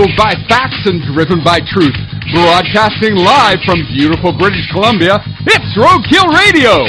fueled by facts and driven by truth. Broadcasting live from beautiful British Columbia, it's Roadkill Radio!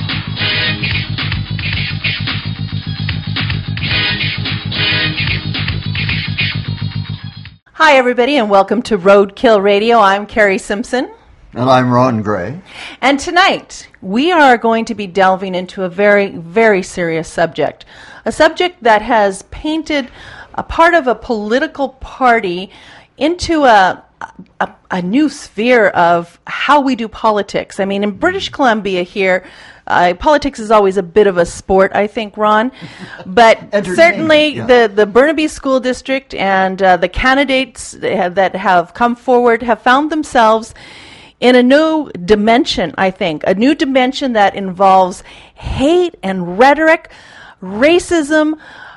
Hi, everybody, and welcome to Roadkill Radio. I'm Carrie Simpson. And I'm Ron Gray. And tonight, we are going to be delving into a very, very serious subject. A subject that has painted a part of a political party into a new sphere of how we do politics. I mean, in British Columbia here, politics is always a bit of a sport, I think, Ron. But certainly the Burnaby School District and the candidates that have come forward have found themselves in a new dimension, I think. A new dimension that involves hate and rhetoric, racism,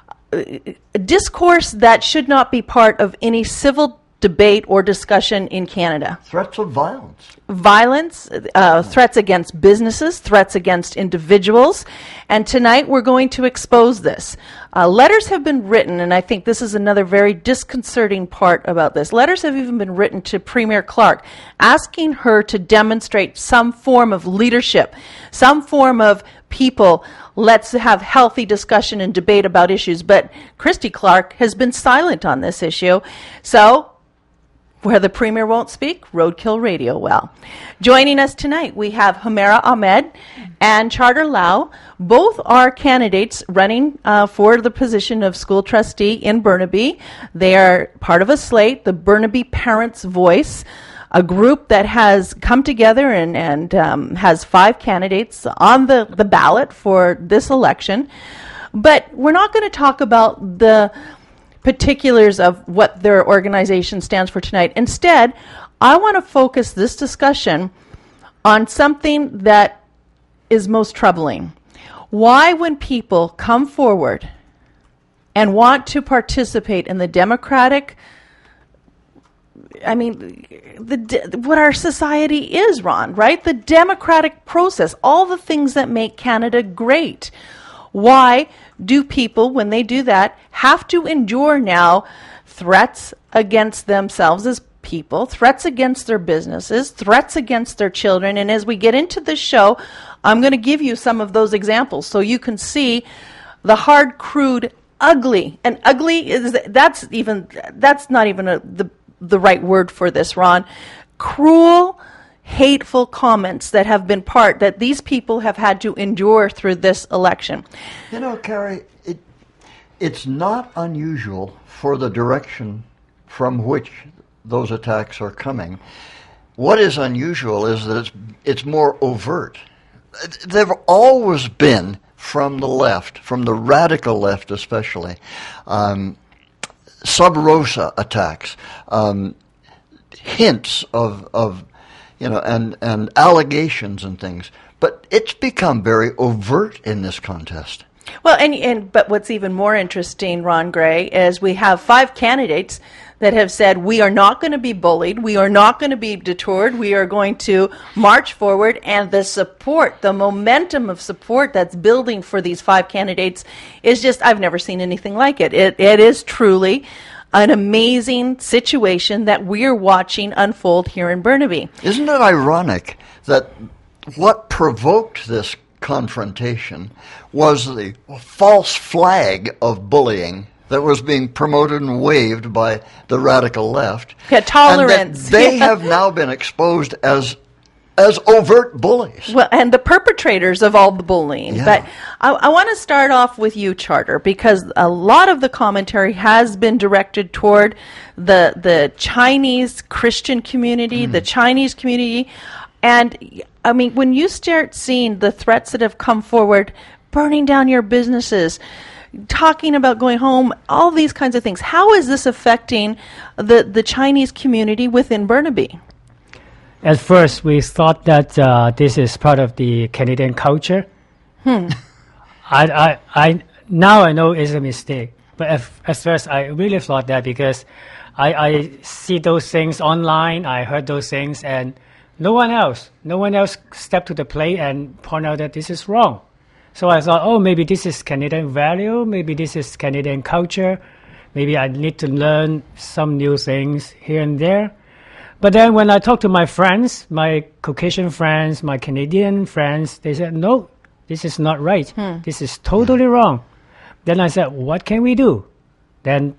discourse that should not be part of any civil debate or discussion in Canada. Threats of violence. Violence, threats against businesses, threats against individuals. And tonight we're going to expose this. Letters have been written, and I think this is another very disconcerting part about this. Letters have even been written to Premier Clark, asking her to demonstrate some form of leadership, some form of people, let's have healthy discussion and debate about issues. But Christy Clark has been silent on this issue. So, where the Premier won't speak, Roadkill Radio will. Joining us tonight, we have Humaira Ahmed and Charter Lau. Both are candidates running for the position of school trustee in Burnaby. They are part of a slate, the Burnaby Parents' Voice, a group that has come together and has 5 candidates on the ballot for this election. But we're not going to talk about the particulars of what their organization stands for tonight. Instead, I want to focus this discussion on something that is most troubling. Why, when people come forward and want to participate in the democratic, what our society is, Ron, right? The democratic process, all the things that make Canada great. Why do people, when they do that, have to endure now threats against themselves as people, threats against their businesses, threats against their children? And as we get into this show, I'm going to give you some of those examples so you can see the hard, crude, ugly. And ugly that's not even the right word for this, Ron. Cruel, hateful comments that have been that these people have had to endure through this election. You know, Carrie, it's not unusual for the direction from which those attacks are coming. What is unusual is that it's more overt. They've always been from the left, from the radical left especially, sub rosa attacks, hints of and allegations and things. But it's become very overt in this contest. Well, but what's even more interesting, Ron Gray, is we have 5 candidates that have said we are not going to be bullied, we are not going to be detoured, we are going to march forward, and the support, the momentum of support that's building for these 5 candidates is just, I've never seen anything like it. It is truly an amazing situation that we're watching unfold here in Burnaby. Isn't it ironic that what provoked this confrontation was the false flag of bullying that was being promoted and waved by the radical left? Yeah, tolerance. And that they have now been exposed as overt bullies. Well, and the perpetrators of all the bullying. Yeah. But I want to start off with you, Charter, because a lot of the commentary has been directed toward the Chinese Christian community, the Chinese community. And, I mean, when you start seeing the threats that have come forward, burning down your businesses, talking about going home, all these kinds of things, how is this affecting the Chinese community within Burnaby? At first, we thought that this is part of the Canadian culture. Now I know it's a mistake. But at first, I really thought that because I see those things online, I heard those things, and no one else stepped to the plate and point out that this is wrong. So I thought, maybe this is Canadian value, maybe this is Canadian culture, Maybe I need to learn some new things here and there. But then when I talk to my friends, my Caucasian friends, my Canadian friends, they said, no, this is not right. This is totally wrong. Then I said, what can we do? Then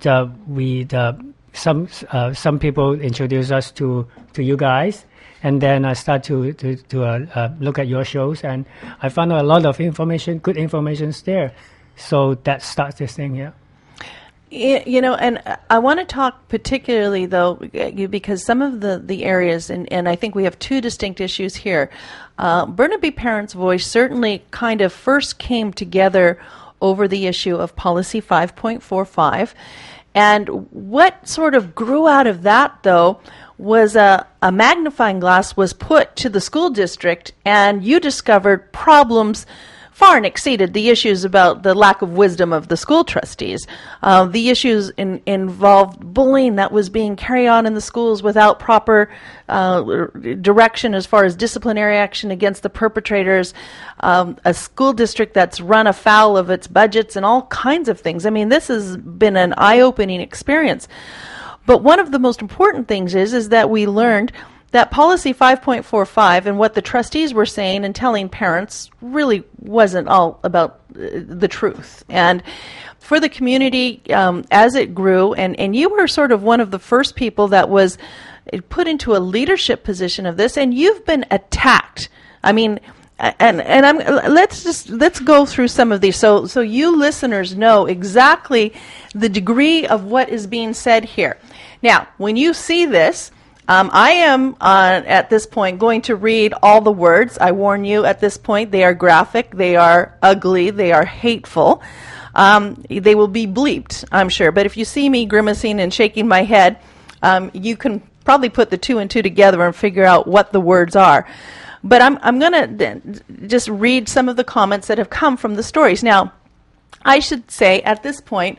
some people introduced us to you guys. And then I start to look at your shows, and I found out a lot of information, good information there. So that starts this thing, yeah. You know, and I want to talk particularly, though, because some of the areas, and I think we have two distinct issues here. Burnaby Parents' Voice certainly kind of first came together over the issue of Policy 5.45. And what sort of grew out of that, though, was a magnifying glass was put to the school district, and you discovered problems far and exceeded the issues about the lack of wisdom of the school trustees. The issues involved bullying that was being carried on in the schools without proper direction as far as disciplinary action against the perpetrators, a school district that's run afoul of its budgets and all kinds of things. I mean, this has been an eye-opening experience. But one of the most important things is that we learned that Policy 5.45 and what the trustees were saying and telling parents really wasn't all about the truth. And for the community, as it grew, and you were sort of one of the first people that was put into a leadership position of this, and you've been attacked. I mean, let's go through some of these so you listeners know exactly the degree of what is being said here. Now, when you see this, I am, at this point, going to read all the words. I warn you at this point, they are graphic, they are ugly, they are hateful. They will be bleeped, I'm sure. But if you see me grimacing and shaking my head, you can probably put the two and two together and figure out what the words are. But I'm going to just read some of the comments that have come from the stories. Now, I should say at this point,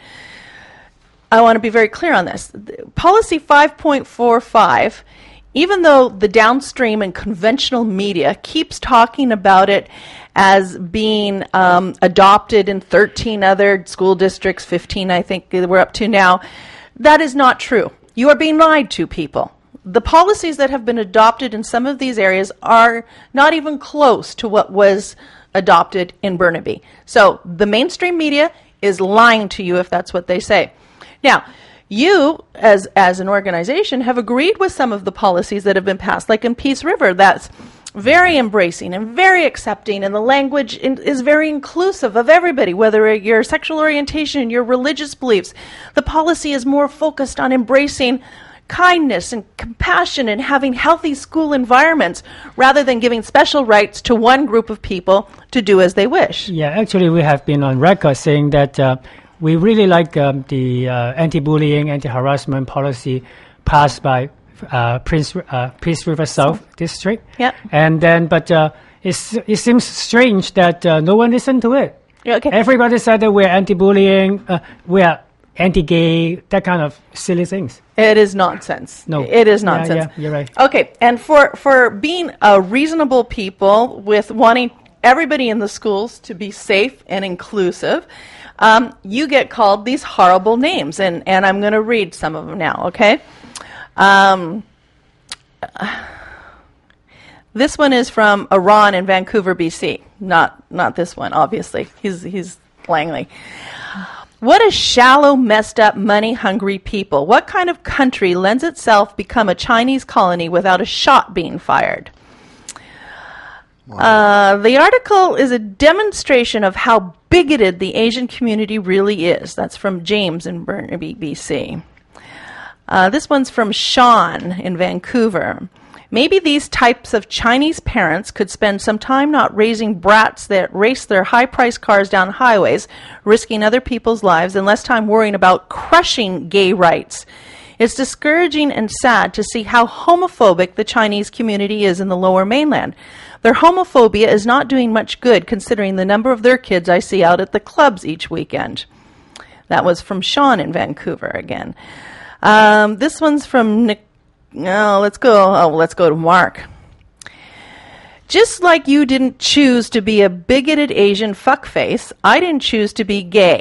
I want to be very clear on this. Policy 5.45, even though the downstream and conventional media keeps talking about it as being adopted in 13 other school districts, 15 I think we're up to now, that is not true. You are being lied to, people. The policies that have been adopted in some of these areas are not even close to what was adopted in Burnaby. So the mainstream media is lying to you if that's what they say. Now, you, as an organization, have agreed with some of the policies that have been passed, like in Peace River, that's very embracing and very accepting, and the language is very inclusive of everybody, whether your sexual orientation, your religious beliefs. The policy is more focused on embracing kindness and compassion and having healthy school environments rather than giving special rights to one group of people to do as they wish. Yeah, actually, we have been on record saying that we really like the anti-bullying, anti-harassment policy passed by Peace River South District. Yeah. And then, but it seems strange that no one listened to it. Okay. Everybody said that we're anti-bullying, we are anti-gay, that kind of silly things. It is nonsense. No. It is nonsense. Yeah, you're right. Okay, and for being a reasonable people with wanting everybody in the schools to be safe and inclusive, you get called these horrible names, and I'm going to read some of them now, okay? This one is from Iran in Vancouver, BC. Not this one, obviously. He's Langley. What a shallow, messed up, money-hungry people. What kind of country lends itself become a Chinese colony without a shot being fired? Wow. The article is a demonstration of how bigoted the Asian community really is. That's from James in Burnaby, BC. This one's from Sean in Vancouver. Maybe these types of Chinese parents could spend some time not raising brats that race their high-priced cars down highways, risking other people's lives, and less time worrying about crushing gay rights. It's discouraging and sad to see how homophobic the Chinese community is in the Lower Mainland. Their homophobia is not doing much good considering the number of their kids I see out at the clubs each weekend. That was from Sean in Vancouver again. This one's from Nick. Let's go to Mark. Just like you didn't choose to be a bigoted Asian fuckface, I didn't choose to be gay.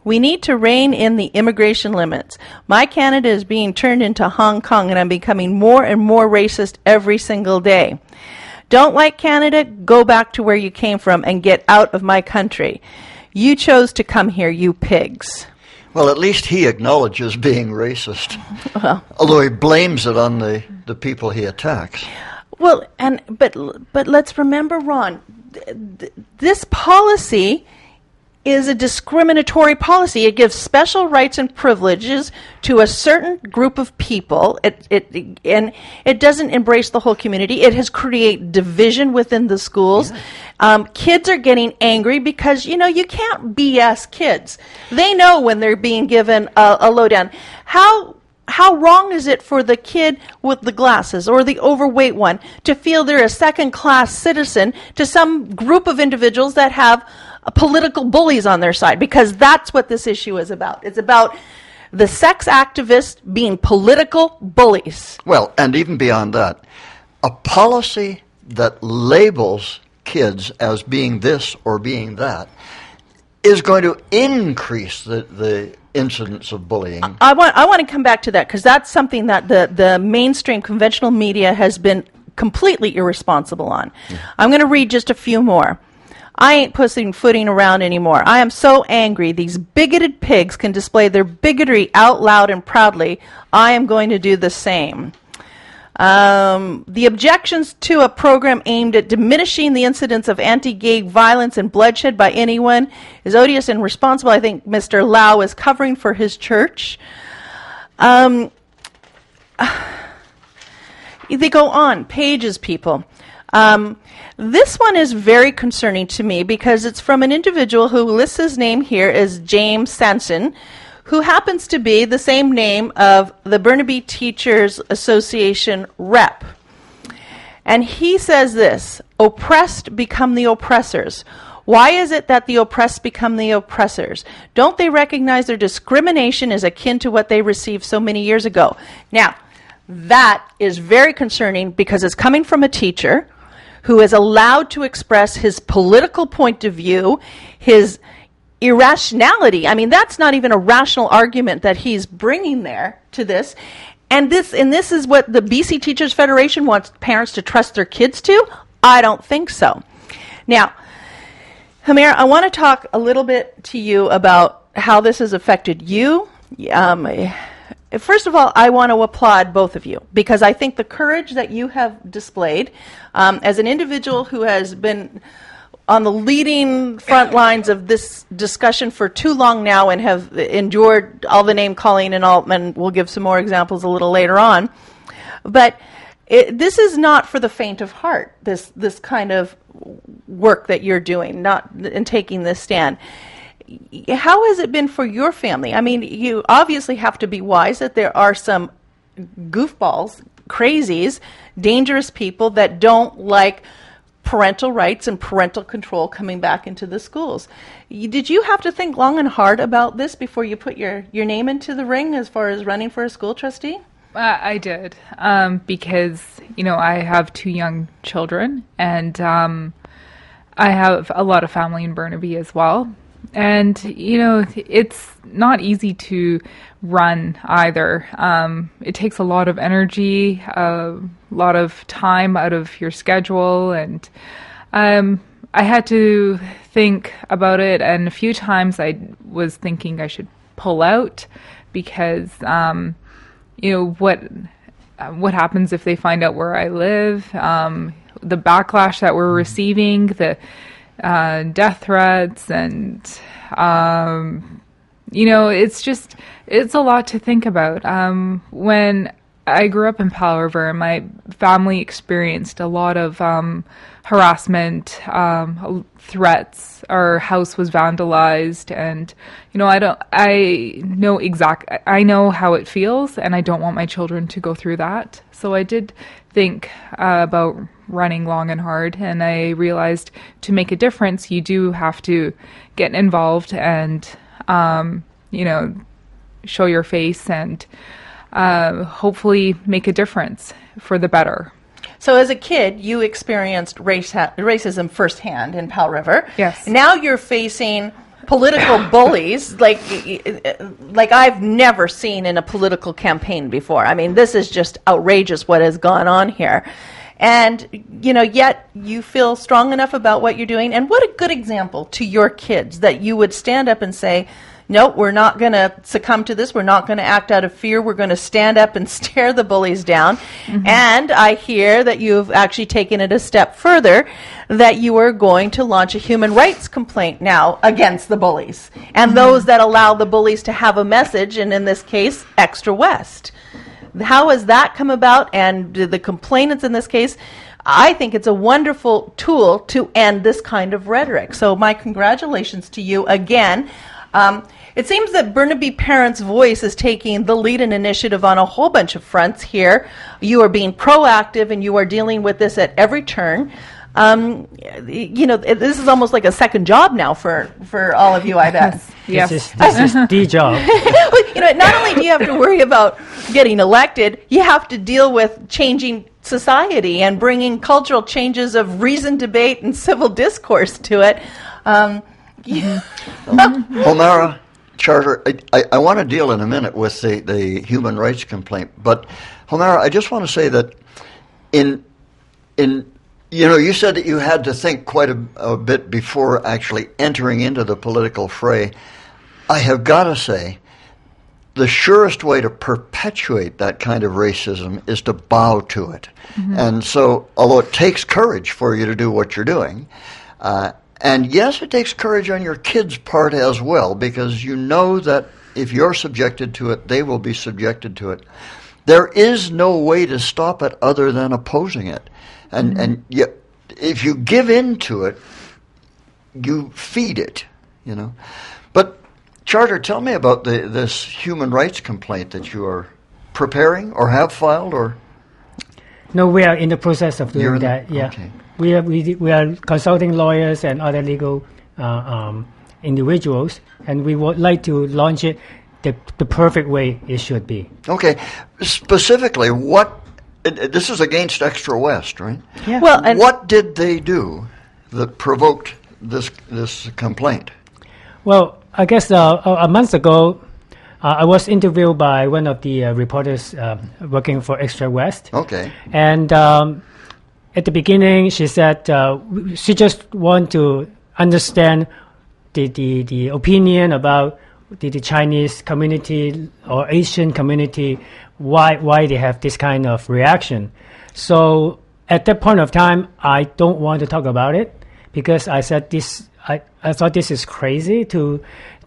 We need to rein in the immigration limits. My Canada is being turned into Hong Kong, and I'm becoming more and more racist every single day. Don't like Canada? Go back to where you came from and get out of my country. You chose to come here, you pigs. Well, at least he acknowledges being racist, although he blames it on the people he attacks. Well, but let's remember, Ron, this policy is a discriminatory policy. It gives special rights and privileges to a certain group of people. And it doesn't embrace the whole community. It has created division within the schools. Kids are getting angry because, you can't BS kids. They know when they're being given a lowdown. How wrong is it for the kid with the glasses or the overweight one to feel they're a second-class citizen to some group of individuals that have political bullies on their side? Because that's what this issue is about. It's about the sex activists being political bullies. Well, and even beyond that, a policy that labels kids as being this or being that is going to increase the incidence of bullying. I want to come back to that because that's something that the mainstream conventional media has been completely irresponsible on. I'm going to read just a few more. I ain't pussyfooting around anymore. I am so angry. These bigoted pigs can display their bigotry out loud and proudly. I am going to do the same. The objections to a program aimed at diminishing the incidence of anti-gay violence and bloodshed by anyone is odious and responsible. I think Mr. Lau is covering for his church. They go on, pages, people. This one is very concerning to me because it's from an individual who lists his name here as James Sanson, who happens to be the same name of the Burnaby Teachers Association rep. And he says this: oppressed become the oppressors. Why is it that the oppressed become the oppressors? Don't they recognize their discrimination is akin to what they received so many years ago? Now, that is very concerning because it's coming from a teacher who is allowed to express his political point of view, his irrationality. I mean, that's not even a rational argument that he's bringing there to this. And this is what the BC Teachers Federation wants parents to trust their kids to? I don't think so. Now, Hamir, I want to talk a little bit to you about how this has affected you. First of all, I want to applaud both of you because I think the courage that you have displayed as an individual who has been on the leading front lines of this discussion for too long now and have endured all the name calling and all, and we'll give some more examples a little later on. But this is not for the faint of heart, this kind of work that you're doing, not in taking this stand. How has it been for your family? I mean, you obviously have to be wise that there are some goofballs, crazies, dangerous people that don't like parental rights and parental control coming back into the schools. Did you have to think long and hard about this before you put your name into the ring as far as running for a school trustee? I did, because, I have 2 young children, and I have a lot of family in Burnaby as well. And, it's not easy to run either. It takes a lot of energy, a lot of time out of your schedule. And I had to think about it. And a few times I was thinking I should pull out because, what happens if they find out where I live, the backlash that we're receiving, the death threats, and it's a lot to think about. When I grew up in Powell River, my family experienced a lot of harassment, threats. Our house was vandalized, and I know how it feels, and I don't want my children to go through that. So I did think about running long and hard, and I realized to make a difference, you do have to get involved and, show your face and hopefully make a difference for the better. So as a kid, you experienced racism firsthand in Powell River. Yes. Now you're facing political bullies like I've never seen in a political campaign before. I mean, this is just outrageous what has gone on here. And, yet you feel strong enough about what you're doing. And what a good example to your kids that you would stand up and say, no, we're not going to succumb to this. We're not going to act out of fear. We're going to stand up and stare the bullies down. Mm-hmm. And I hear that you've actually taken it a step further, that you are going to launch a human rights complaint now against the bullies and those that allow the bullies to have a message, and in this case, Extra West. How has that come about? And the complainants in this case, I think it's a wonderful tool to end this kind of rhetoric. So my congratulations to you again. It seems that Burnaby Parents' Voice is taking the lead and initiative on a whole bunch of fronts here. You are being proactive and you are dealing with this at every turn. This is almost like a second job now for all of you, I bet. Yes. This is the job. Not only do you have to worry about getting elected, you have to deal with changing society and bringing cultural changes of reasoned debate and civil discourse to it. Homera, Charter, I want to deal in a minute with the human rights complaint, but Homera, I just want to say that you said that you had to think quite a bit before actually entering into the political fray. I have got to say, the surest way to perpetuate that kind of racism is to bow to it. Mm-hmm. And so, although it takes courage for you to do what you're doing, and yes, it takes courage on your kids' part as well, because you know that if you're subjected to it, they will be subjected to it. There is no way to stop it other than opposing it. And if you give in to it, you feed it, But, Charter, tell me about this human rights complaint that you are preparing or have filed, or? No, we are in the process of doing that, yeah. Okay. We are consulting lawyers and other legal individuals, and we would like to launch it the perfect way it should be. Okay. Specifically, this is against Extra West, right? Yeah. Well, and what did they do that provoked this complaint? Well, I guess a month ago, I was interviewed by one of the reporters working for Extra West. Okay. And at the beginning, she said she just want to understand the opinion about the Chinese community or Asian community, why they have this kind of reaction. So at that point of time, I don't want to talk about it because I said this. I thought this is crazy to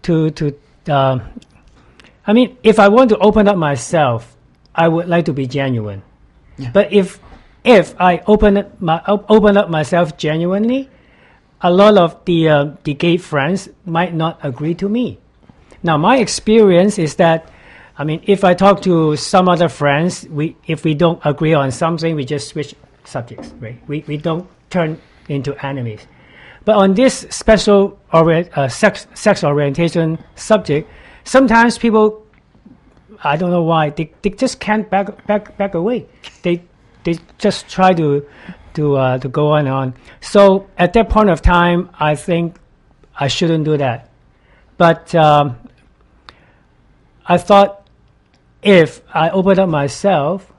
I mean, if I want to open up myself, I would like to be genuine. Yeah. But if I open up myself genuinely, a lot of the gay friends might not agree to me. Now, my experience is that, I mean, if I talk to some other friends, if we don't agree on something, we just switch subjects, right? We don't turn into enemies. But on this special sex orientation subject, sometimes people, I don't know why, they just can't back away. They just try to go on. So at that point of time, I think I shouldn't do that. But I thought if I open up myself,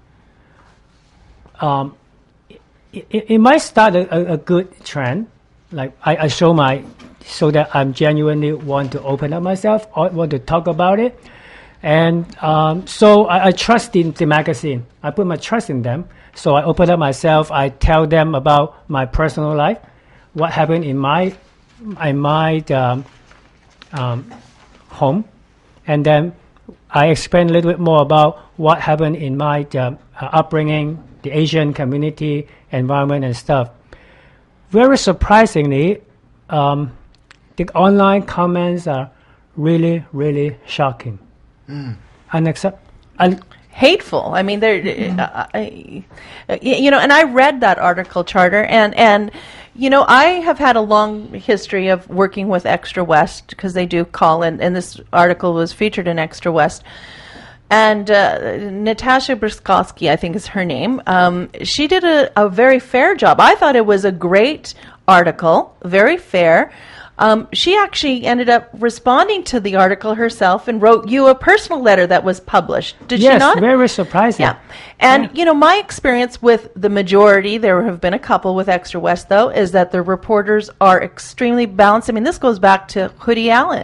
it might start a good trend. Like I show so that I genuinely want to open up myself, or want to talk about it. And so I trust in the magazine. I put my trust in them. So I open up myself. I tell them about my personal life, what happened in my home, and then I explain a little bit more about what happened in my upbringing, the Asian community, environment, and stuff. Very surprisingly, the online comments are really, really shocking. Hateful. I mean, they're, and I read that article, Charter, and I have had a long history of working with Extra West because they do call in, and this article was featured in Extra West. And Natasha Brskowski, I think is her name, she did a very fair job. I thought it was a great article, very fair. She actually ended up responding to the article herself and wrote you a personal letter that was published. Did she not? Yes, very surprising. Yeah. And, my experience with the majority, there have been a couple with Extra West, though, is that the reporters are extremely balanced. I mean, this goes back to Hoodie Allen.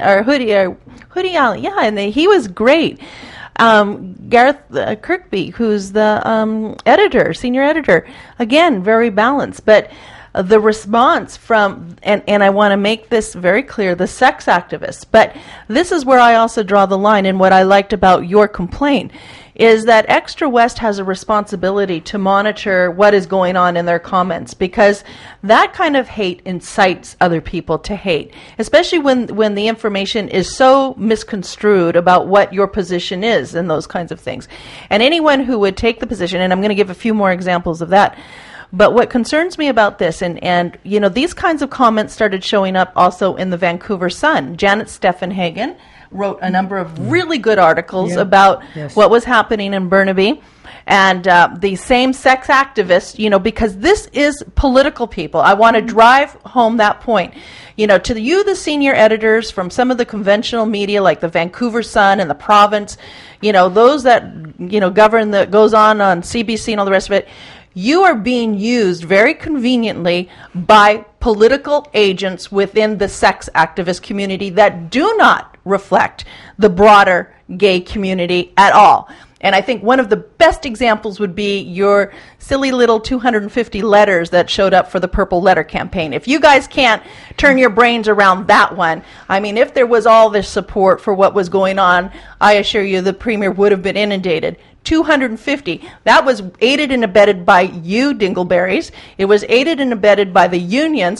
Yeah, and he was great. Gareth Kirkby, who's the senior editor, again, very balanced. But the response from, and I want to make this very clear, the sex activists, but this is where I also draw the line, and what I liked about your complaint is that Extra West has a responsibility to monitor what is going on in their comments, because that kind of hate incites other people to hate, especially when the information is so misconstrued about what your position is and those kinds of things. And anyone who would take the position, and I'm going to give a few more examples of that, but what concerns me about this, and these kinds of comments started showing up also in the Vancouver Sun. Janet Steffenhagen wrote a number of really good articles about what was happening in Burnaby. And the same-sex activists, because this is political, people. I want to drive home that point. To you, the senior editors from some of the conventional media, like the Vancouver Sun and the Province, those that, govern that goes on CBC and all the rest of it, you are being used very conveniently by political agents within the sex activist community that do not reflect the broader gay community at all. And I think one of the best examples would be your silly little 250 letters that showed up for the Purple Letter campaign. If you guys can't turn your brains around that one, I mean, if there was all this support for what was going on, I assure you the Premier would have been inundated. 250. That was aided and abetted by you, Dingleberries. It was aided and abetted by the unions.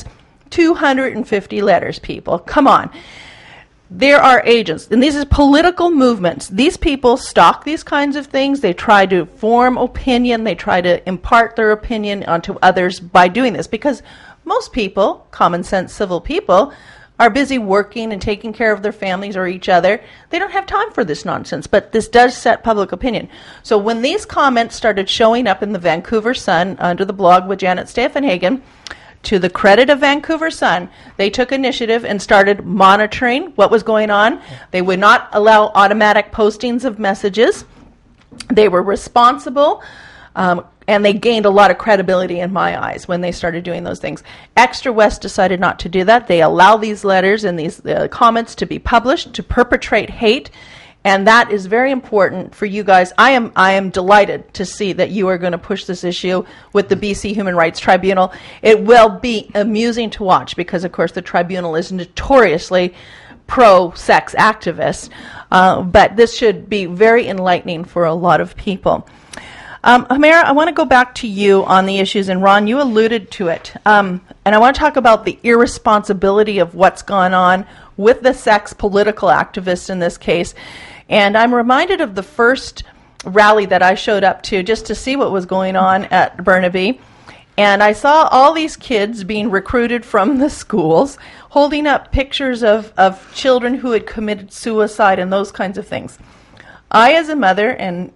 250 letters, people. Come on. There are agents, and these are political movements. These people stalk these kinds of things. They try to form opinion. They try to impart their opinion onto others by doing this, because most people, common sense civil people, are busy working and taking care of their families or each other. They don't have time for this nonsense, but this does set public opinion. So when these comments started showing up in the Vancouver Sun under the blog with Janet Steffenhagen, to the credit of Vancouver Sun, they took initiative and started monitoring what was going on. They would not allow automatic postings of messages. They were responsible, and they gained a lot of credibility in my eyes when they started doing those things. Extra West decided not to do that. They allow these letters and these comments to be published, to perpetrate hate, and that is very important for you guys. I am delighted to see that you are going to push this issue with the BC Human Rights Tribunal. It will be amusing to watch because, of course, the tribunal is notoriously pro-sex activists, but this should be very enlightening for a lot of people. Humera, I want to go back to you on the issues, and Ron, you alluded to it. And I want to talk about the irresponsibility of what's gone on with the sex political activists in this case. And I'm reminded of the first rally that I showed up to just to see what was going on at Burnaby. And I saw all these kids being recruited from the schools, holding up pictures of children who had committed suicide and those kinds of things. I, as a mother,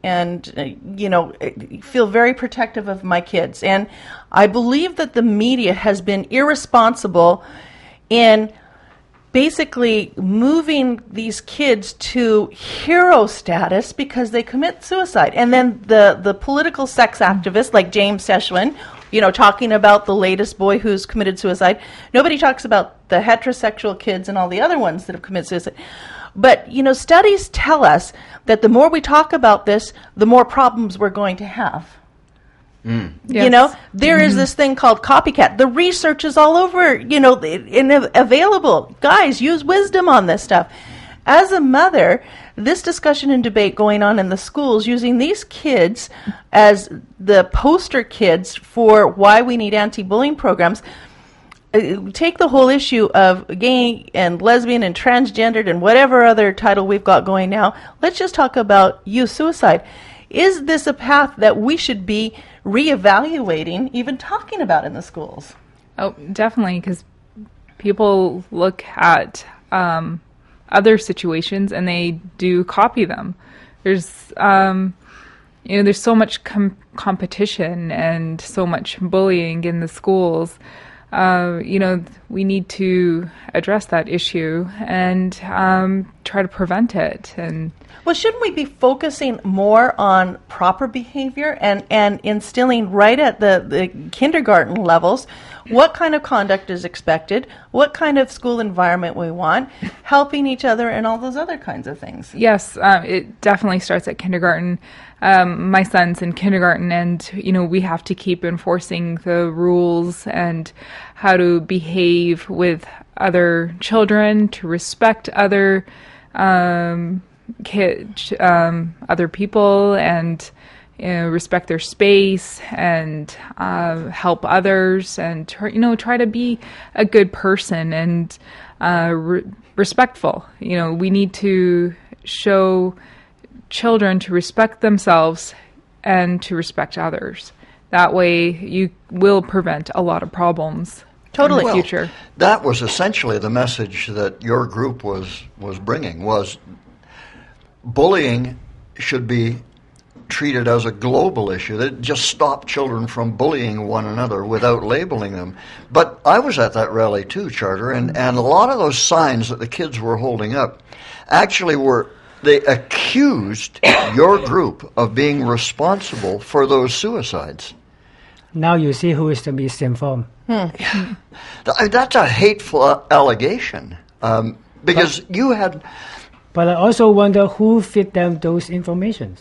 feel very protective of my kids. And I believe that the media has been irresponsible in basically moving these kids to hero status because they commit suicide. And then the political sex activists like James Seshwin, talking about the latest boy who's committed suicide. Nobody talks about the heterosexual kids and all the other ones that have committed suicide. But, studies tell us that the more we talk about this, the more problems we're going to have. Yes. There is this thing called copycat. The research is all over, available. Guys, use wisdom on this stuff. As a mother, this discussion and debate going on in the schools using these kids as the poster kids for why we need anti-bullying programs. Take the whole issue of gay and lesbian and transgendered and whatever other title we've got going now. Let's just talk about youth suicide. Is this a path that we should be reevaluating, even talking about in the schools? Oh, definitely, because people look at other situations and they do copy them. There's there's so much competition and so much bullying in the schools. we need to address that issue and try to prevent it. And well, shouldn't we be focusing more on proper behavior and instilling right at the kindergarten levels what kind of conduct is expected, what kind of school environment we want, helping each other, and all those other kinds of things? Yes, it definitely starts at kindergarten. My son's in kindergarten, and we have to keep enforcing the rules and how to behave with other children, to respect other other people, and respect their space, and help others, and try to be a good person and respectful. We need to show children to respect themselves and to respect others. That way you will prevent a lot of problems Totally. in the future. That was essentially the message that your group was bringing, was bullying should be treated as a global issue, that just stop children from bullying one another without labeling them. But I was at that rally too, Charter, and a lot of those signs that the kids were holding up actually they accused your group of being responsible for those suicides. Now you see who is the misinformed. That's a hateful allegation, because you had... But I also wonder who fed them those informations.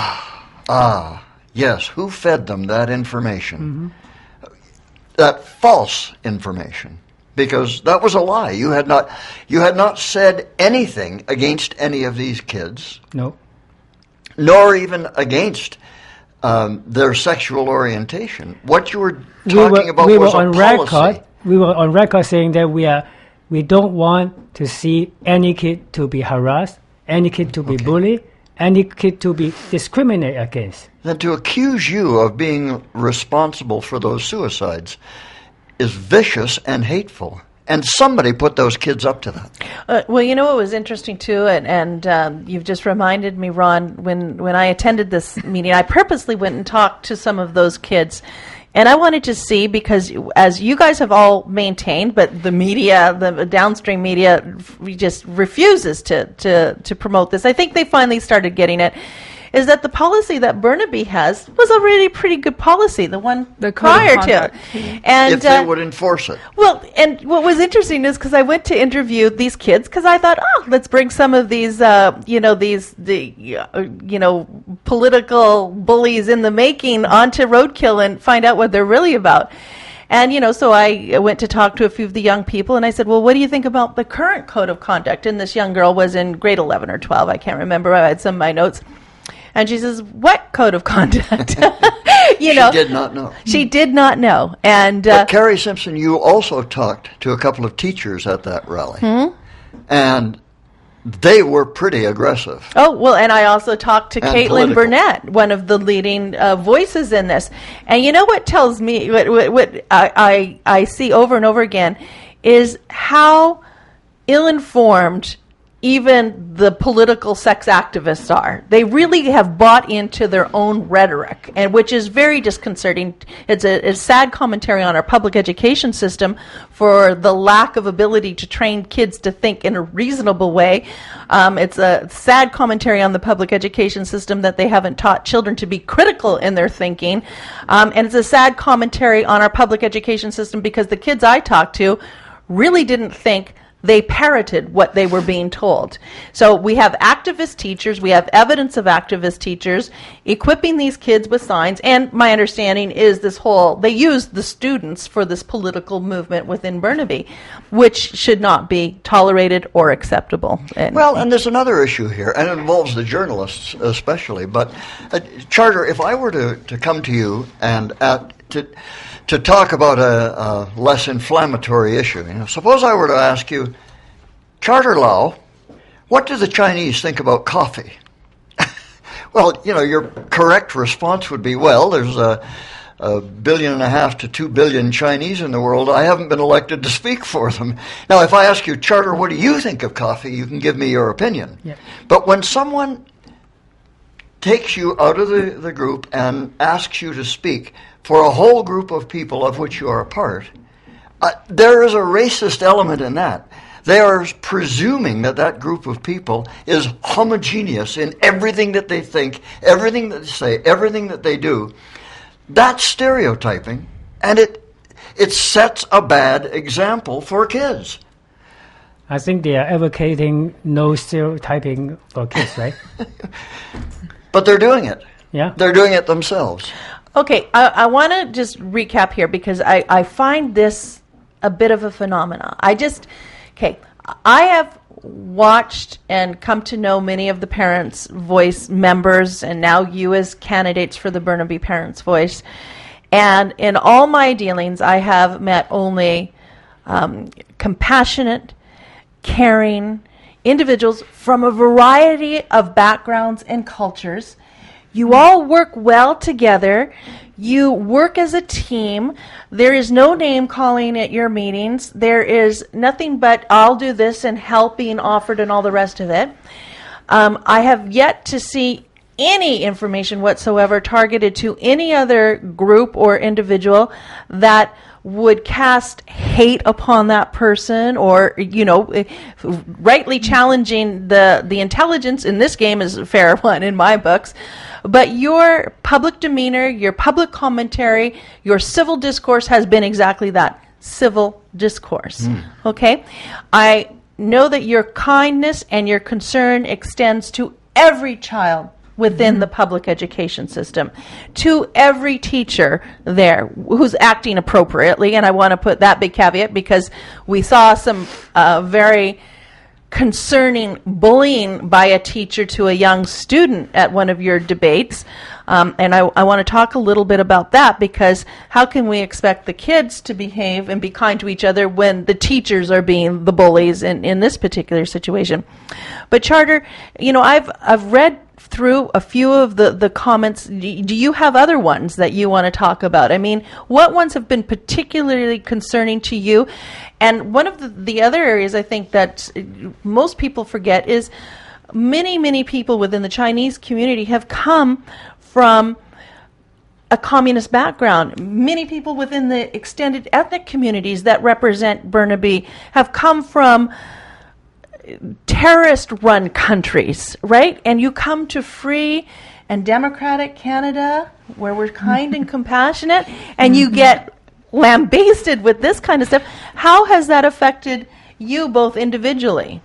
Yes, who fed them that information? That false information, because that was a lie. You had not said anything against any of these kids. No. Nor even against their sexual orientation. What you were talking about was a policy. We were on record saying that we don't want to see any kid to be harassed, any kid to be bullied, any kid to be discriminated against. Then to accuse you of being responsible for those suicides is vicious and hateful. And somebody put those kids up to that. Well, what was interesting too, and you've just reminded me, Ron, when I attended this meeting, I purposely went and talked to some of those kids. And I wanted to see, because as you guys have all maintained, but the media, the downstream media, just refuses to promote this. I think they finally started getting it. Is that the policy that Burnaby has was a really pretty good policy, the one prior to it. And if they would enforce it. Well, and what was interesting is because I went to interview these kids, because I thought, let's bring some of these, political bullies in the making onto Roadkill and find out what they're really about. And, so I went to talk to a few of the young people, and I said, well, what do you think about the current code of conduct? And this young girl was in grade 11 or 12. I can't remember. I had some of my notes. And she says, what code of conduct? She did not know. She did not know. And but Carrie Simpson, you also talked to a couple of teachers at that rally. And they were pretty aggressive. Oh, well, and I also talked to Caitlin political. Burnett, one of the leading voices in this. And you know what tells me, what I see over and over again, is how ill-informed even the political sex activists are. They really have bought into their own rhetoric, and which is very disconcerting. It's a sad commentary on our public education system for the lack of ability to train kids to think in a reasonable way. It's a sad commentary on the public education system that they haven't taught children to be critical in their thinking. And it's a sad commentary on our public education system because the kids I talked to really didn't think. They parroted what they were being told. So we have activist teachers, we have evidence of activist teachers equipping these kids with signs, and my understanding is they use the students for this political movement within Burnaby, which should not be tolerated or acceptable. And there's another issue here, and it involves the journalists especially, but Charter, if I were to come to you and to talk about a less inflammatory issue. Suppose I were to ask you, Charter Lau, what do the Chinese think about coffee? Well, your correct response would be, well, there's a 1.5 billion to 2 billion Chinese in the world. I haven't been elected to speak for them. Now, if I ask you, Charter, what do you think of coffee? You can give me your opinion. Yeah. But when someone takes you out of the group and asks you to speak for a whole group of people of which you are a part, There is a racist element in that. They are presuming that that group of people is homogeneous in everything that they think, everything that they say, everything that they do. That's stereotyping, and it sets a bad example for kids. I think they are advocating no stereotyping for kids, right? But they're doing it. Yeah. They're doing it themselves. Okay, I want to just recap here because I find this a bit of a phenomenon. I have watched and come to know many of the Parents' Voice members, and now you as candidates for the Burnaby Parents' Voice. And in all my dealings, I have met only compassionate, caring individuals from a variety of backgrounds and cultures. You all work well together. You work as a team. There is no name calling at your meetings. There is nothing but I'll do this and help being offered and all the rest of it. I have yet to see any information whatsoever targeted to any other group or individual that would cast hate upon that person or, rightly challenging the intelligence in this game is a fair one in my books. But your public demeanor, your public commentary, your civil discourse has been exactly that, civil discourse. Okay? I know that your kindness and your concern extends to every child within the public education system, to every teacher there who's acting appropriately. And I want to put that big caveat because we saw some very concerning bullying by a teacher to a young student at one of your debates. And I want to talk a little bit about that because how can we expect the kids to behave and be kind to each other when the teachers are being the bullies in this particular situation? But Charter, I've read through a few of the comments. Do you have other ones that you want to talk about? I mean, what ones have been particularly concerning to you? And one of the other areas I think that most people forget is many people within the Chinese community have come from a communist background. Many people within the extended ethnic communities that represent Burnaby have come from terrorist-run countries, right? And you come to free and democratic Canada, where we're kind and compassionate, and you get lambasted with this kind of stuff. How has that affected you both individually?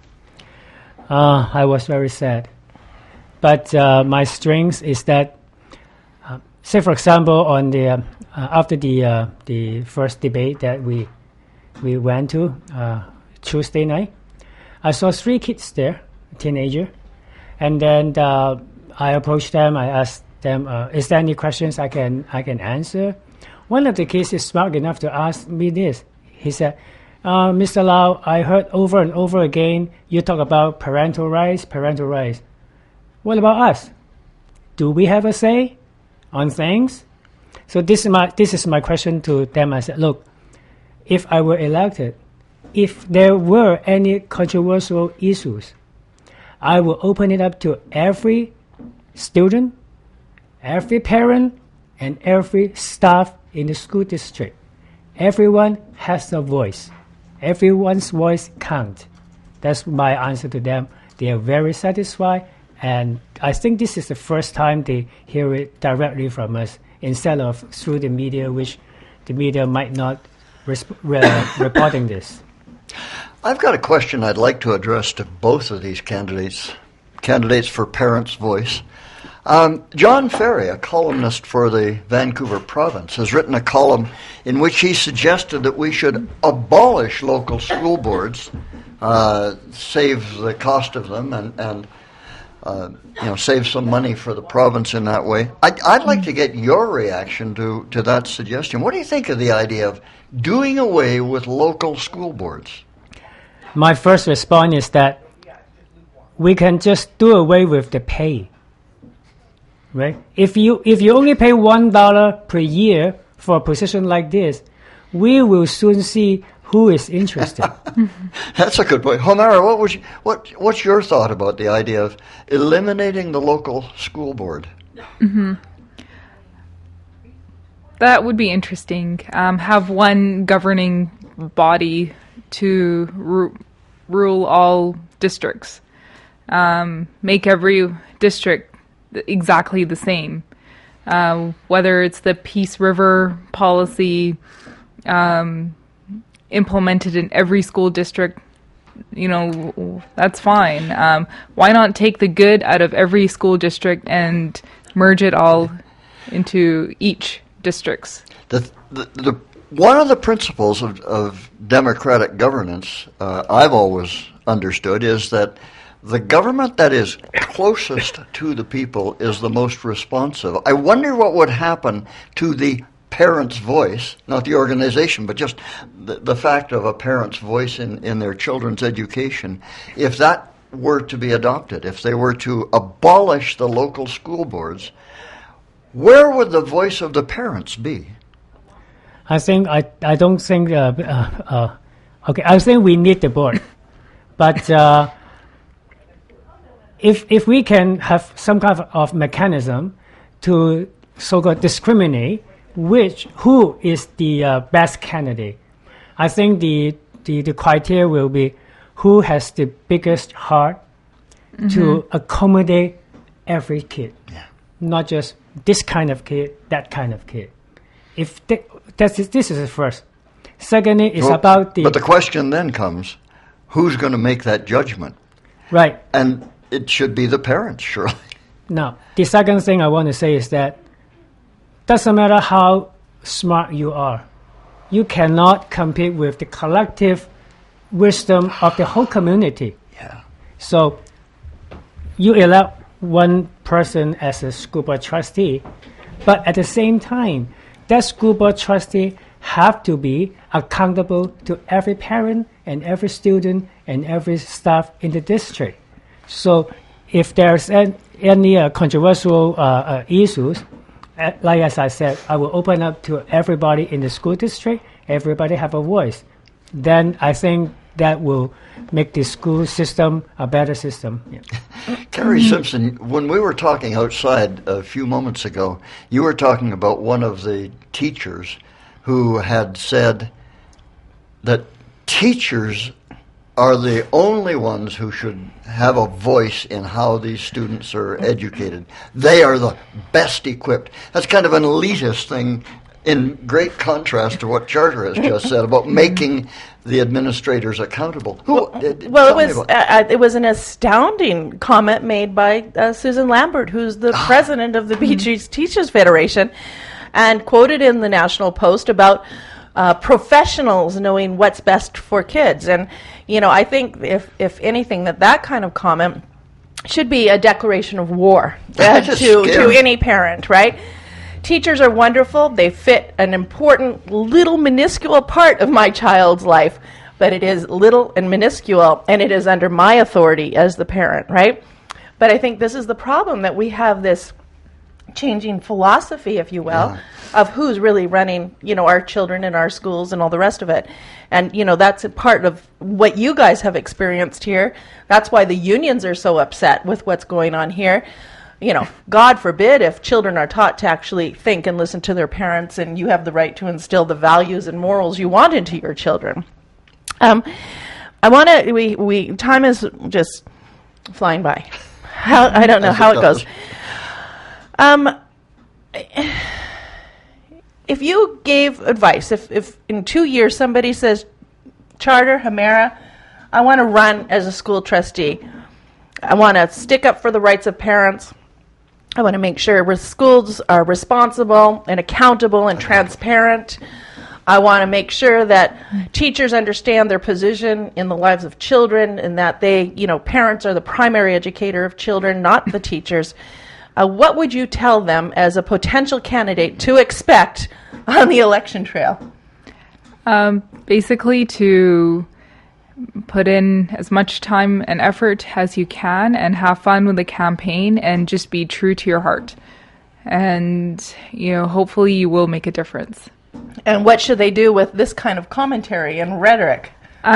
I was very sad. But my strength is that, say for example, on the after the first debate that we went to Tuesday night, I saw 3 kids there, teenager, and then I approached them. I asked them, "Is there any questions I can answer?" One of the kids is smart enough to ask me this. He said, "Mr. Lau, I heard over and over again you talk about parental rights. What about us? Do we have a say on things?" So this is my question to them. I said, "Look, if I were elected, if there were any controversial issues, I will open it up to every student, every parent, and every staff in the school district. Everyone has a voice. Everyone's voice counts." That's my answer to them. They are very satisfied, and I think this is the first time they hear it directly from us instead of through the media, which the media might not reporting this. I've got a question I'd like to address to both of these candidates for Parents' Voice. John Ferry, a columnist for the Vancouver Province, has written a column in which he suggested that we should abolish local school boards, save the cost of them, and save some money for the province in that way. I'd like to get your reaction to that suggestion. What do you think of the idea of doing away with local school boards? My first response is that we can just do away with the pay. Right? If you only pay $1 per year for a position like this, we will soon see who is interested. That's a good point. Homera, what's your thought about the idea of eliminating the local school board? Mm-hmm. That would be interesting. Have one governing body to rule all districts. Make every district exactly the same. Whether it's the Peace River policy implemented in every school district, that's fine. Why not take the good out of every school district and merge it all into each district's? One of the principles of democratic governance, I've always understood, is that the government that is closest to the people is the most responsive. I wonder what would happen to the parent's voice, not the organization, but just the fact of a parent's voice in their children's education, if that were to be adopted, if they were to abolish the local school boards, where would the voice of the parents be? I don't think. Okay, I think we need the board, but if we can have some kind of mechanism to so-called discriminate who is the best candidate, I think the criteria will be who has the biggest heart to accommodate every kid, not just this kind of kid, that kind of kid. If this is the first. Secondly, it's about the... But the question then comes, who's going to make that judgment? Right. And it should be the parents, surely. Now, the second thing I want to say is that doesn't matter how smart you are, you cannot compete with the collective wisdom of the whole community. Yeah. So you elect one person as a school board trustee, but at the same time, that school board trustee have to be accountable to every parent and every student and every staff in the district. So if there's any controversial issues, like as I said, I will open up to everybody in the school district, everybody have a voice. Then I think that will make the school system a better system. Yeah. Carrie Simpson, when we were talking outside a few moments ago, you were talking about one of the teachers who had said that teachers are the only ones who should have a voice in how these students are educated. They are the best equipped. That's kind of an elitist thing in great contrast to what Charter has just said about making the administrators accountable. It was an astounding comment made by Susan Lambert, who's the president of the BC Teachers Federation, and quoted in the National Post about professionals knowing what's best for kids. And, I think if anything, that kind of comment should be a declaration of war to any parent, right? Teachers are wonderful. They fit an important little minuscule part of my child's life, but it is little and minuscule, and it is under my authority as the parent, right? But I think this is the problem, that we have this changing philosophy, if you will, of who's really running, our children in our schools and all the rest of it. And, that's a part of what you guys have experienced here. That's why the unions are so upset with what's going on here. God forbid if children are taught to actually think and listen to their parents, and you have the right to instill the values and morals you want into your children. Time is just flying by. I don't know how it goes. If you gave advice, if in 2 years somebody says, Charter, Hamera, I want to run as a school trustee. I want to stick up for the rights of parents. I want to make sure schools are responsible and accountable and transparent. I want to make sure that teachers understand their position in the lives of children, and that they, parents are the primary educator of children, not the teachers. What would you tell them as a potential candidate to expect on the election trail? Basically to put in as much time and effort as you can and have fun with the campaign and just be true to your heart. And, hopefully you will make a difference. And what should they do with this kind of commentary and rhetoric?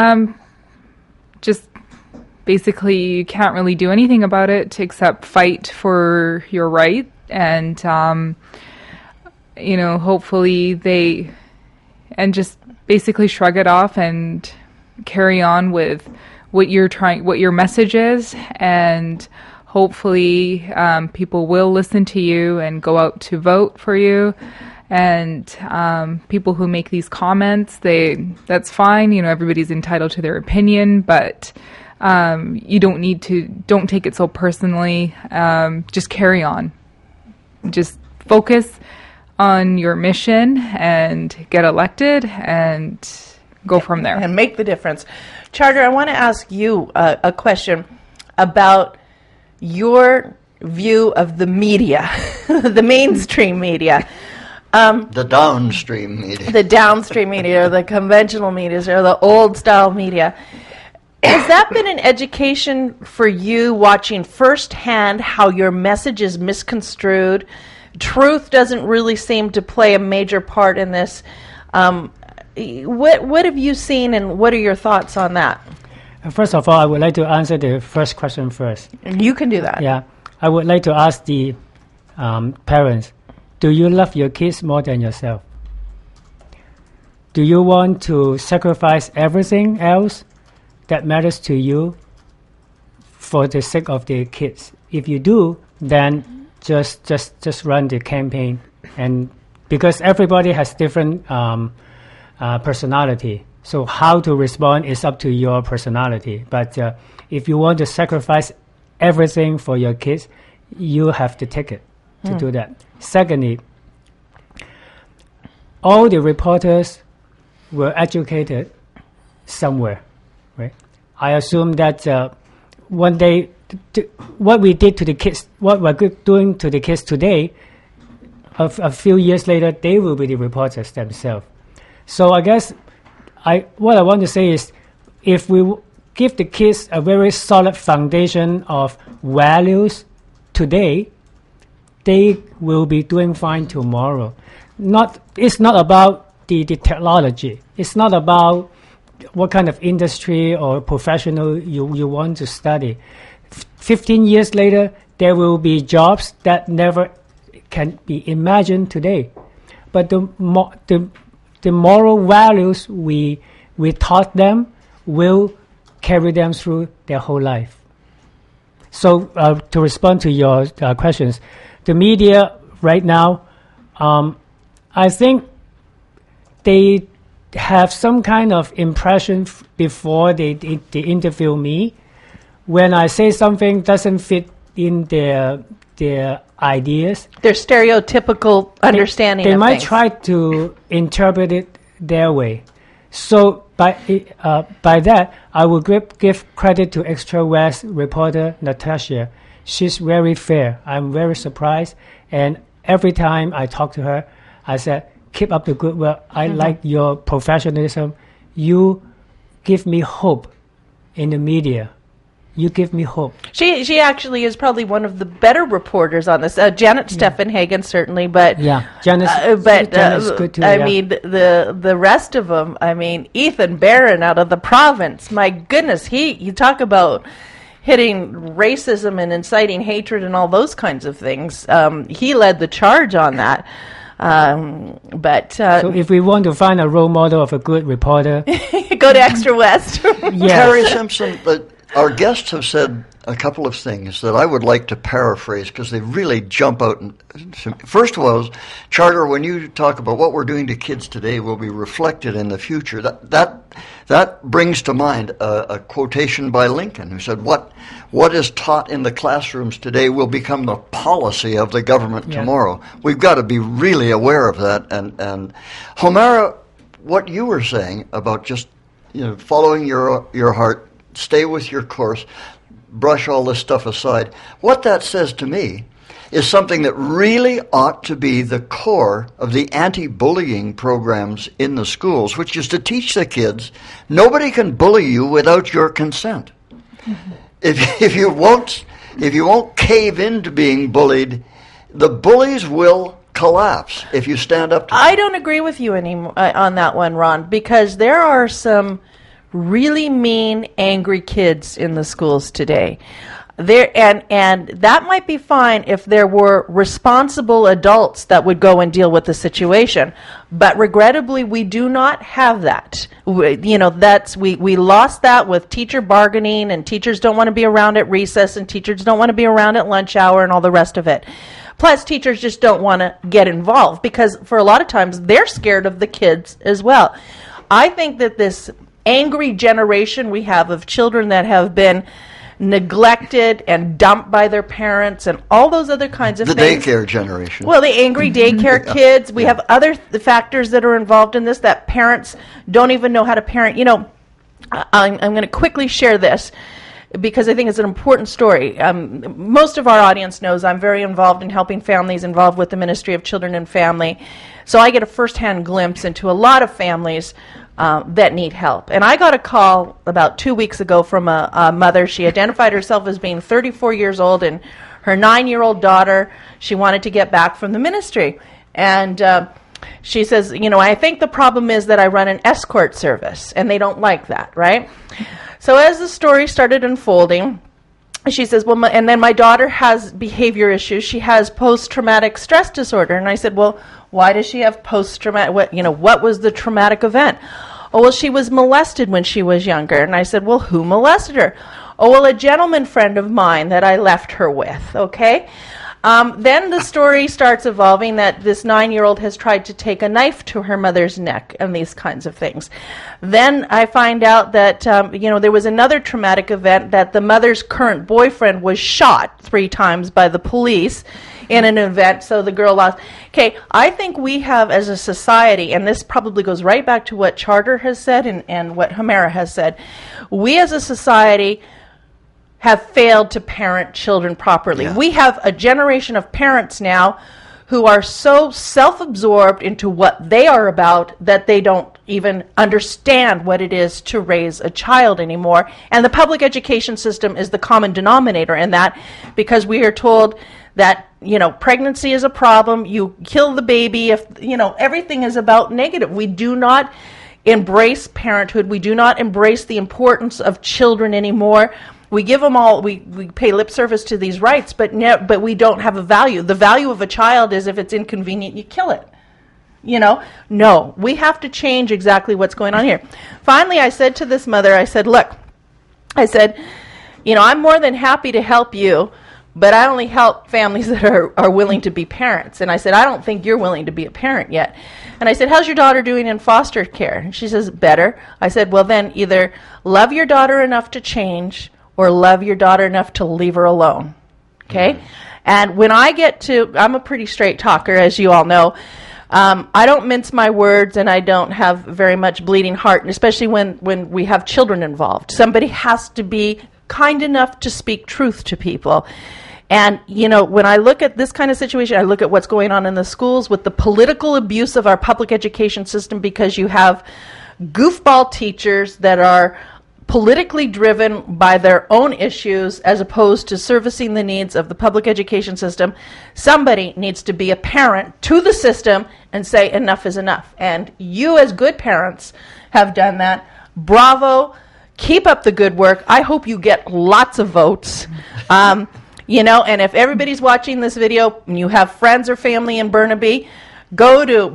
Just basically you can't really do anything about it except fight for your right. And, hopefully just basically shrug it off and carry on with what your message is, and hopefully people will listen to you and go out to vote for you. And people who make these comments, that's fine. You know, everybody's entitled to their opinion, but you don't take it so personally. Just carry on. Just focus on your mission and get elected and go from there. And make the difference. Charter, I want to ask you a question about your view of the media, the mainstream media. The downstream media. The downstream media, or the conventional media, or the old-style media. Has that been an education for you, watching firsthand how your message is misconstrued? Truth doesn't really seem to play a major part in this. What have you seen, and what are your thoughts on that? First of all, I would like to answer the first question first. You can do that. Yeah. I would like to ask the parents, do you love your kids more than yourself? Do you want to sacrifice everything else that matters to you for the sake of the kids? If you do, then just run the campaign, and because everybody has different personality, so how to respond is up to your personality. But if you want to sacrifice everything for your kids, you have to take it to do that. Secondly, all the reporters were educated somewhere, right? I assume that one day, what we did to the kids, what we're doing to the kids today, a few years later, they will be the reporters themselves. So I guess what I want to say is, if we give the kids a very solid foundation of values today, they will be doing fine tomorrow. It's not about the technology. It's not about what kind of industry or professional you want to study. 15 years later, there will be jobs that never can be imagined today. But the moral values we taught them will carry them through their whole life. So to respond to your questions, the media right now, I think they have some kind of impression before they interview me. When I say something doesn't fit in their ideas, their stereotypical understanding. They of might things. try to interpret it their way. So by that, I will give credit to Extra West reporter Natasha. She's very fair. I'm very surprised, and every time I talk to her, I said, keep up the good work. I like your professionalism. You give me hope in the media. You give me hope. She actually is probably one of the better reporters on this. Janet Steffenhagen certainly, but Janet's good too. I mean the rest of them. I mean Ethan Barron out of the province. My goodness, you talk about hitting racism and inciting hatred and all those kinds of things. He led the charge on that. So if we want to find a role model of a good reporter, go to Extra West. Terry Simpson, but our guests have said a couple of things that I would like to paraphrase because they really jump out. First of all, Charter, when you talk about what we're doing to kids today will be reflected in the future, that brings to mind a quotation by Lincoln, who said, "What is taught in the classrooms today will become the policy of the government tomorrow." We've got to be really aware of that. And Homera, what you were saying about just following your heart, stay with your course, brush all this stuff aside. What that says to me is something that really ought to be the core of the anti-bullying programs in the schools, which is to teach the kids nobody can bully you without your consent. Mm-hmm. If you won't cave into being bullied, the bullies will collapse if you stand up to them. I don't agree with you anymore on that one, Ron, because there are some really mean, angry kids in the schools today. And that might be fine if there were responsible adults that would go and deal with the situation. But regrettably, we do not have that. We lost that with teacher bargaining, and teachers don't want to be around at recess, and teachers don't want to be around at lunch hour and all the rest of it. Plus, teachers just don't want to get involved because for a lot of times they're scared of the kids as well. I think that this angry generation we have of children that have been neglected and dumped by their parents and all those other kinds of things. The daycare generation. Well, the angry daycare kids. We have other factors that are involved in this that parents don't even know how to parent. I'm going to quickly share this because I think it's an important story. Most of our audience knows I'm very involved in helping families involved with the Ministry of Children and Family. So I get a firsthand glimpse into a lot of families that need help. And I got a call about 2 weeks ago from a mother. She identified herself as being 34 years old, and her 9-year-old daughter, she wanted to get back from the ministry. And she says, I think the problem is that I run an escort service, and they don't like that, right? So as the story started unfolding, she says, and then my daughter has behavior issues. She has post-traumatic stress disorder. And I said, well, why does she have post-traumatic, what was the traumatic event? Oh, well, she was molested when she was younger. And I said, well, who molested her? Oh, well, a gentleman friend of mine that I left her with, okay? Then the story starts evolving that this 9-year-old has tried to take a knife to her mother's neck and these kinds of things. Then I find out that, there was another traumatic event that the mother's current boyfriend was shot 3 times by the police in an event, so the girl lost. Okay, I think we have as a society, and this probably goes right back to what Charter has said and what Hamera has said, we as a society have failed to parent children properly. Yeah. We have a generation of parents now who are so self-absorbed into what they are about that they don't even understand what it is to raise a child anymore. And the public education system is the common denominator in that, because we are told that, pregnancy is a problem, you kill the baby, if, everything is about negative. We do not embrace parenthood. We do not embrace the importance of children anymore. We give them all, we pay lip service to these rights, but we don't have a value. The value of a child is if it's inconvenient, you kill it. No, we have to change exactly what's going on here. Finally, I said to this mother, I said, look, I'm more than happy to help you, but I only help families that are willing to be parents. And I said, I don't think you're willing to be a parent yet. And I said, how's your daughter doing in foster care? And she says, better. I said, well, then either love your daughter enough to change or love your daughter enough to leave her alone, okay? Mm-hmm. And when I get to, I'm a pretty straight talker, as you all know. I don't mince my words, and I don't have very much bleeding heart, especially when we have children involved. Somebody has to be kind enough to speak truth to people. And, when I look at this kind of situation, I look at what's going on in the schools with the political abuse of our public education system, because you have goofball teachers that are politically driven by their own issues as opposed to servicing the needs of the public education system. Somebody needs to be a parent to the system and say enough is enough. And you as good parents have done that. Bravo. Keep up the good work. I hope you get lots of votes. And if everybody's watching this video and you have friends or family in Burnaby, go to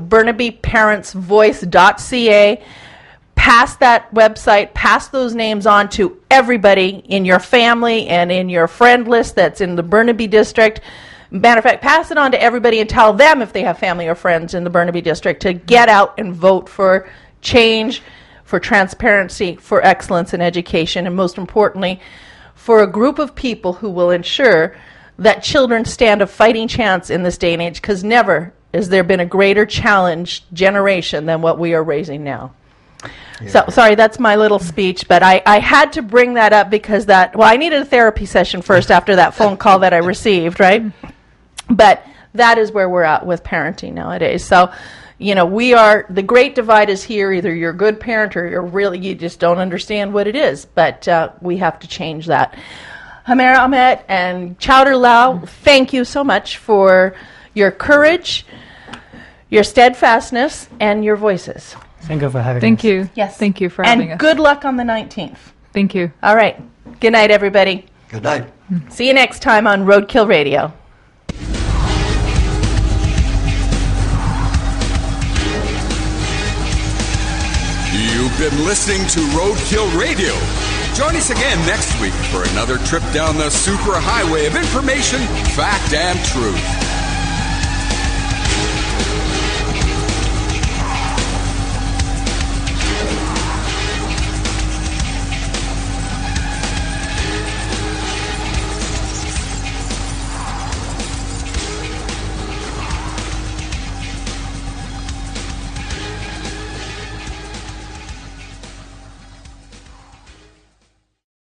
burnabyparentsvoice.ca. Pass that website, pass those names on to everybody in your family and in your friend list that's in the Burnaby district. Matter of fact, pass it on to everybody and tell them, if they have family or friends in the Burnaby district, to get out and vote for change, for transparency, for excellence in education, and most importantly, for a group of people who will ensure that children stand a fighting chance in this day and age, because never has there been a greater challenged generation than what we are raising now. Yeah. So, sorry, that's my little speech, but I had to bring that up because I needed a therapy session first after that phone call that I received, right? But that is where we're at with parenting nowadays. So, the great divide is here. Either you're a good parent or you just don't understand what it is. But we have to change that. Hamera Ahmed and Chowder Lau, thank you so much for your courage, your steadfastness, and your voices. Thank you for having us. Thank you. Yes. Thank you for having us. And good luck on the 19th. Thank you. All right. Good night, everybody. Good night. See you next time on Roadkill Radio. You've been listening to Roadkill Radio. Join us again next week for another trip down the superhighway of information, fact, and truth.